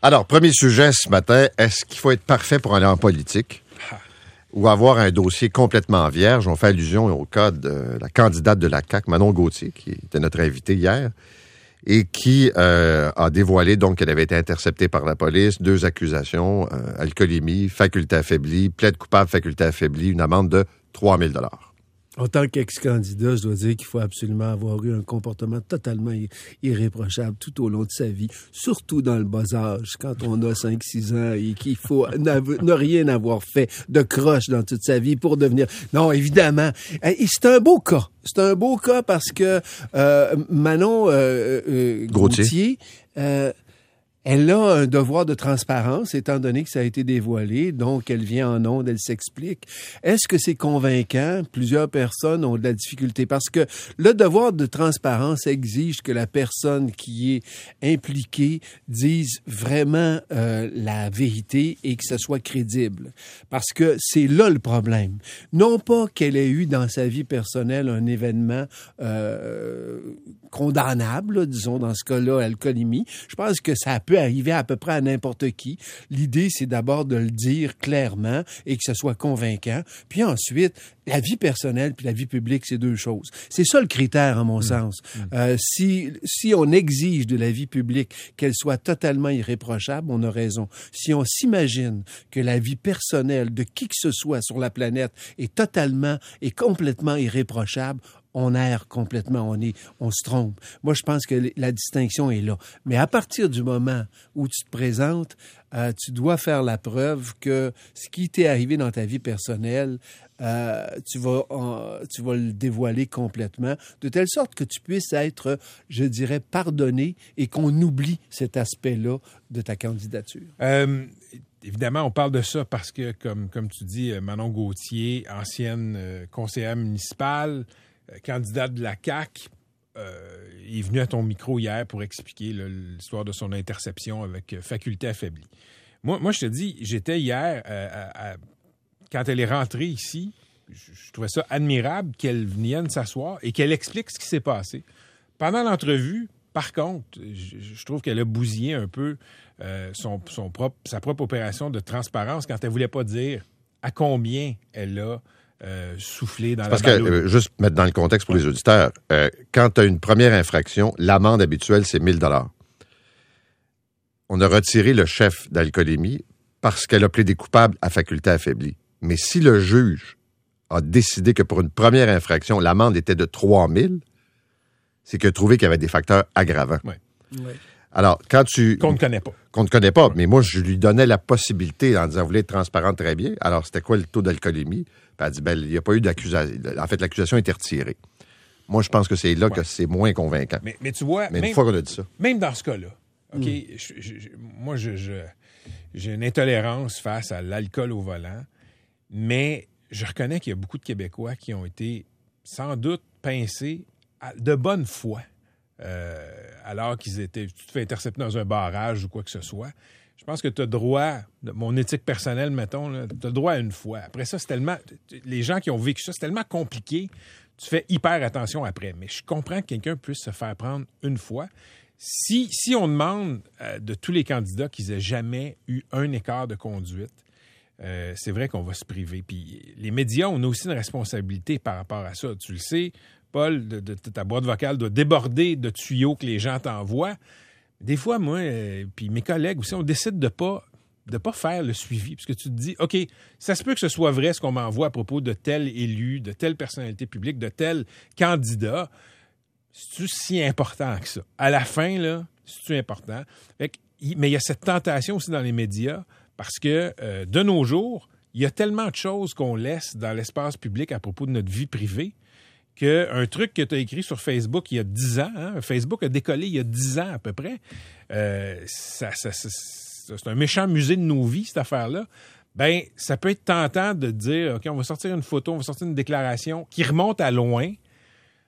Alors, premier sujet ce matin, est-ce qu'il faut être parfait pour aller en politique ou avoir un dossier complètement vierge? On fait allusion au cas de la candidate de la CAQ, Manon Gauthier, qui était notre invitée hier, et qui a dévoilé donc qu'elle avait été interceptée par la police, 2 accusations, alcoolémie, faculté affaiblie, plaide coupable, faculté affaiblie, une amende de 3 000 $. En tant qu'ex-candidat, je dois dire qu'il faut absolument avoir eu un comportement totalement irréprochable tout au long de sa vie, surtout dans le bas âge, quand on a 5-6 ans et qu'il faut ne rien avoir fait de croche dans toute sa vie pour devenir... Non, évidemment. Et c'est un beau cas. C'est un beau cas parce que Manon Gauthier... Elle a un devoir de transparence, étant donné que ça a été dévoilé, donc elle vient en ondes, elle s'explique. Est-ce que c'est convaincant? Plusieurs personnes ont de la difficulté, parce que le devoir de transparence exige que la personne qui est impliquée dise vraiment la vérité et que ce soit crédible. Parce que c'est là le problème. Non pas qu'elle ait eu dans sa vie personnelle un événement condamnable, là, disons dans ce cas-là, alcoolémie. Je pense que ça peut arriver à peu près à n'importe qui. L'idée, c'est d'abord de le dire clairement et que ce soit convaincant. Puis ensuite, la vie personnelle puis la vie publique, c'est 2 choses. C'est ça le critère, à mon sens. Si on exige de la vie publique qu'elle soit totalement irréprochable, on a raison. Si on s'imagine que la vie personnelle de qui que ce soit sur la planète est totalement et complètement irréprochable, on erre complètement, on se trompe. Moi, je pense que la distinction est là. Mais à partir du moment où tu te présentes, tu dois faire la preuve que ce qui t'est arrivé dans ta vie personnelle, tu vas le dévoiler complètement, de telle sorte que tu puisses être, je dirais, pardonné et qu'on oublie cet aspect-là de ta candidature. Évidemment, on parle de ça parce que, comme tu dis, Manon Gauthier, ancienne conseillère municipale, candidate de la CAQ, est venu à ton micro hier pour expliquer l'histoire de son interception avec faculté affaiblie. Moi, je te dis, j'étais hier, quand elle est rentrée ici, je trouvais ça admirable qu'elle vienne s'asseoir et qu'elle explique ce qui s'est passé. Pendant l'entrevue, par contre, je trouve qu'elle a bousillé un peu sa propre opération de transparence quand elle voulait pas dire à combien elle a souffler dans parce la que, juste mettre dans le contexte pour les auditeurs, quand tu as une première infraction, l'amende habituelle, c'est 1 000 $. On a retiré le chef d'alcoolémie parce qu'elle a plaidé coupable à faculté affaiblie. Mais si le juge a décidé que pour une première infraction, l'amende était de 3 000, c'est qu'il a trouvé qu'il y avait des facteurs aggravants. Oui. Alors, quand tu... Qu'on ne connaît pas. Qu'on ne connaît pas, mais moi, je lui donnais la possibilité en disant, vous voulez être transparente, très bien. Alors, c'était quoi le taux d'alcoolémie? Puis elle dit, il n'y a pas eu d'accusation. En fait, l'accusation a été retirée. Moi, je pense que c'est là que c'est moins convaincant. Mais tu vois... Mais une fois qu'on a dit ça. Même dans ce cas-là, OK, moi, j'ai une intolérance face à l'alcool au volant, mais je reconnais qu'il y a beaucoup de Québécois qui ont été sans doute pincés de bonne foi. Alors tu te fais intercepter dans un barrage ou quoi que ce soit. Je pense que tu as droit, mon éthique personnelle, mettons, tu as le droit à une fois. Après ça, c'est tellement... Les gens qui ont vécu ça, c'est tellement compliqué, tu fais hyper attention après. Mais je comprends que quelqu'un puisse se faire prendre une fois. Si on demande de tous les candidats qu'ils aient jamais eu un écart de conduite, c'est vrai qu'on va se priver. Puis les médias, on a aussi une responsabilité par rapport à ça. Tu le sais, Paul, de ta boîte vocale doit déborder de tuyaux que les gens t'envoient. Des fois, moi, puis mes collègues aussi, on décide de pas faire le suivi. Parce que tu te dis, OK, ça se peut que ce soit vrai ce qu'on m'envoie à propos de tel élu, de telle personnalité publique, de tel candidat. C'est-tu si important que ça? À la fin, là, c'est-tu important? Mais il y a cette tentation aussi dans les médias parce que, de nos jours, il y a tellement de choses qu'on laisse dans l'espace public à propos de notre vie privée qu'un truc que tu as écrit sur Facebook il y a 10 ans, hein, Facebook a décollé il y a 10 ans à peu près, c'est un méchant musée de nos vies, cette affaire-là, ben ça peut être tentant de dire, OK, on va sortir une photo, on va sortir une déclaration qui remonte à loin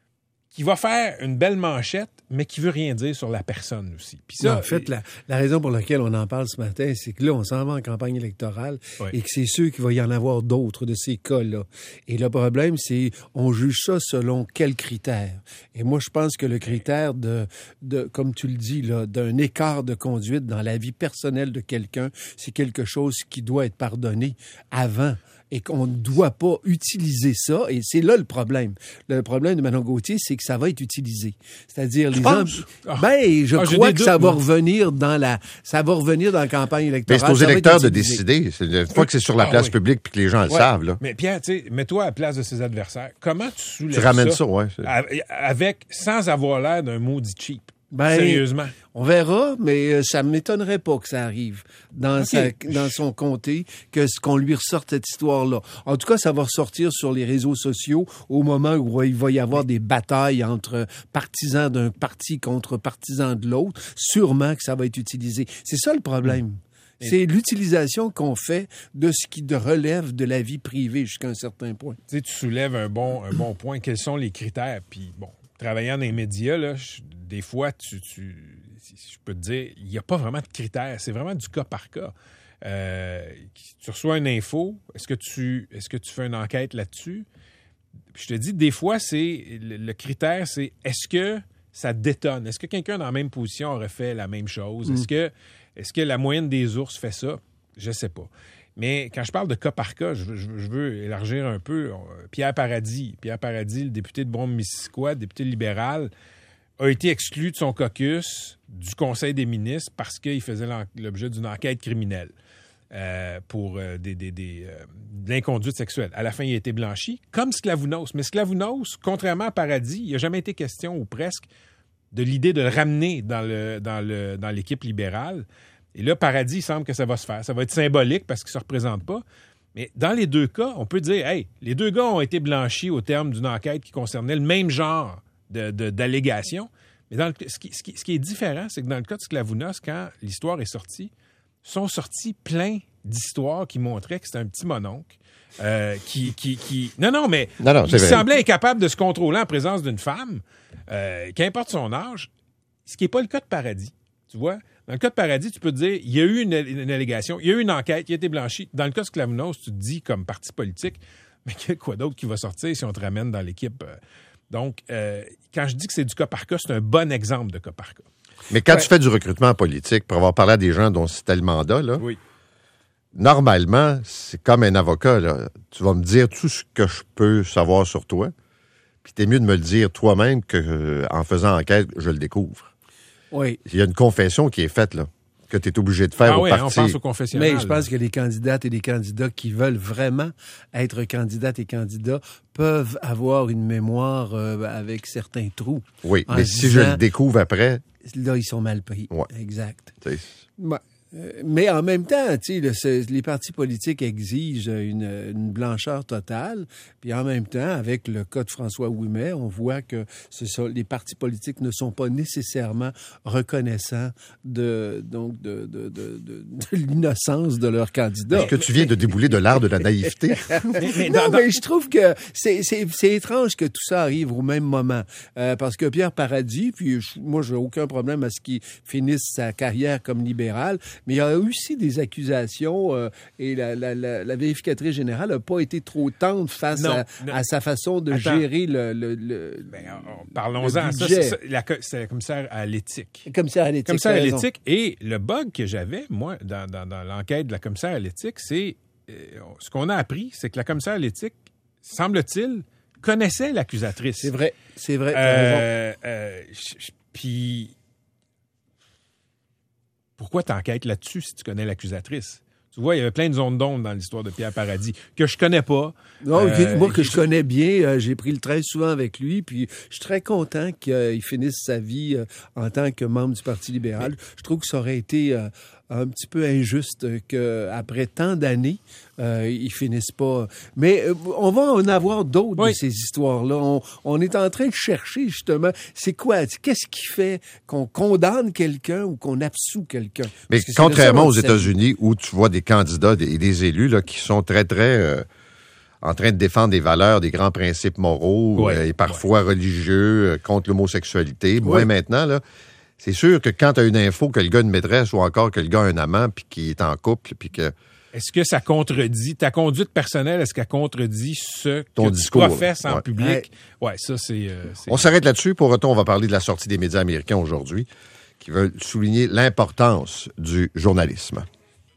qui va faire une belle manchette, mais qui veut rien dire sur la personne aussi. Puis ça, en fait, la raison pour laquelle on en parle ce matin, c'est que là, on s'en va en campagne électorale et que c'est sûr qu'il va y en avoir d'autres de ces cas-là. Et le problème, c'est on juge ça selon quels critères. Et moi, je pense que le critère de comme tu le dis, là, d'un écart de conduite dans la vie personnelle de quelqu'un, c'est quelque chose qui doit être pardonné avant. Et qu'on ne doit pas utiliser ça. Et c'est là le problème. Le problème de Manon Gauthier, c'est que ça va être utilisé. C'est-à-dire les gens. Je crois que ça va revenir dans la campagne électorale. Mais c'est aux électeurs de décider. Une fois que c'est sur la place publique puis que les gens le savent, là. Mais Pierre, tu sais, mets-toi à la place de ses adversaires. Comment tu soulèves ça? Tu ramènes ça, ouais. Sans avoir l'air d'un maudit cheap. Sérieusement. On verra, mais ça ne m'étonnerait pas que ça arrive dans son comté, qu'on lui ressorte cette histoire-là. En tout cas, ça va ressortir sur les réseaux sociaux au moment où il va y avoir des batailles entre partisans d'un parti contre partisans de l'autre. Sûrement que ça va être utilisé. C'est ça le problème. C'est l'utilisation qu'on fait de ce qui relève de la vie privée jusqu'à un certain point. Tu sais, tu soulèves un bon point. Quels sont les critères? Puis bon, travaillant dans les médias, là, des fois, je peux te dire, il n'y a pas vraiment de critères. C'est vraiment du cas par cas. Tu reçois une info, est-ce que tu fais une enquête là-dessus? Puis je te dis, des fois, le critère, c'est est-ce que ça détonne? Est-ce que quelqu'un dans la même position aurait fait la même chose? Est-ce que la moyenne des ours fait ça? Je ne sais pas. Mais quand je parle de cas par cas, je veux élargir un peu. Pierre Paradis, le député de Brome-Missisquoi, député libéral, a été exclu de son caucus du Conseil des ministres parce qu'il faisait l'objet d'une enquête criminelle pour de l'inconduite sexuelle. À la fin, il a été blanchi, comme Sklavounos. Mais Sklavounos, contrairement à Paradis, il n'a jamais été question, ou presque, de l'idée de le ramener dans l'équipe libérale. Et là, Paradis, il semble que ça va se faire. Ça va être symbolique parce qu'il ne se représente pas. Mais dans les deux cas, on peut dire, hey, les deux gars ont été blanchis au terme d'une enquête qui concernait le même genre d'allégations. Mais ce qui est différent, c'est que dans le cas de Sklavounos, quand l'histoire est sortie, sont sortis plein d'histoires qui montraient que c'était un petit mononcle qui semblait incapable de se contrôler en présence d'une femme, qu'importe son âge, ce qui n'est pas le cas de Paradis. Tu vois? Dans le cas de Paradis, tu peux te dire, il y a eu une allégation, il y a eu une enquête, il a été blanchi. Dans le cas de Sklavounos, tu te dis, comme parti politique, mais quoi d'autre qui va sortir si on te ramène dans l'équipe? Donc, quand je dis que c'est du cas par cas, c'est un bon exemple de cas par cas. Mais quand tu fais du recrutement politique, pour avoir parlé à des gens dont c'était le mandat, là, normalement, c'est comme un avocat. Là. Tu vas me dire tout ce que je peux savoir sur toi, puis t'es mieux de me le dire toi-même qu'en faisant enquête, je le découvre. Oui. Il y a une confession qui est faite, là, que tu es obligé de faire au parti. On pense au confessionnal. Mais je pense que les candidates et les candidats qui veulent vraiment être candidates et candidats peuvent avoir une mémoire avec certains trous. Oui, mais si je le découvre après... Là, ils sont mal pris. Ouais. Exact. Mais en même temps, les partis politiques exigent une blancheur totale. Puis en même temps, avec le cas de François Ouimet, on voit que les partis politiques ne sont pas nécessairement reconnaissants de l'innocence de leurs candidats. Est-ce que tu viens de débouler de l'art de la naïveté? mais je trouve que c'est étrange que tout ça arrive au même moment. Parce que Pierre Paradis, puis moi, j'ai aucun problème à ce qu'il finisse sa carrière comme libéral, mais il y a eu aussi des accusations et la vérificatrice générale n'a pas été trop tendre face à sa façon de gérer le parlons-en. C'est la commissaire à l'éthique. Commissaire à l'éthique. Et le bug que j'avais, moi, dans l'enquête de la commissaire à l'éthique, c'est ce qu'on a appris, c'est que la commissaire à l'éthique, semble-t-il, connaissait l'accusatrice. C'est vrai. T'as raison. Puis... Pourquoi t'enquêtes là-dessus si tu connais l'accusatrice? Tu vois, il y avait plein de zones d'ombre dans l'histoire de Pierre Paradis que je connais pas. Non, moi que je connais bien, j'ai pris le train souvent avec lui, puis je suis très content qu'il finisse sa vie en tant que membre du Parti libéral. Je trouve que ça aurait été un petit peu injuste qu'après tant d'années, ils finissent pas. Mais on va en avoir d'autres de ces histoires-là. On est en train de chercher, justement, c'est quoi? Qu'est-ce qui fait qu'on condamne quelqu'un ou qu'on absout quelqu'un? Mais contrairement aux États-Unis, où tu vois des candidats et des élus là, qui sont très, très en train de défendre des valeurs, des grands principes moraux et parfois religieux contre l'homosexualité. Moi, maintenant, là, c'est sûr que quand tu as une info que le gars a une maîtresse ou encore que le gars a un amant puis qu'il est en couple puis que... Est-ce que ça contredit ta conduite personnelle? Est-ce qu'elle contredit ce ton que discours, tu professes en public? Ouais, ça, c'est... On s'arrête là-dessus. Pour autant, on va parler de la sortie des médias américains aujourd'hui qui veulent souligner l'importance du journalisme.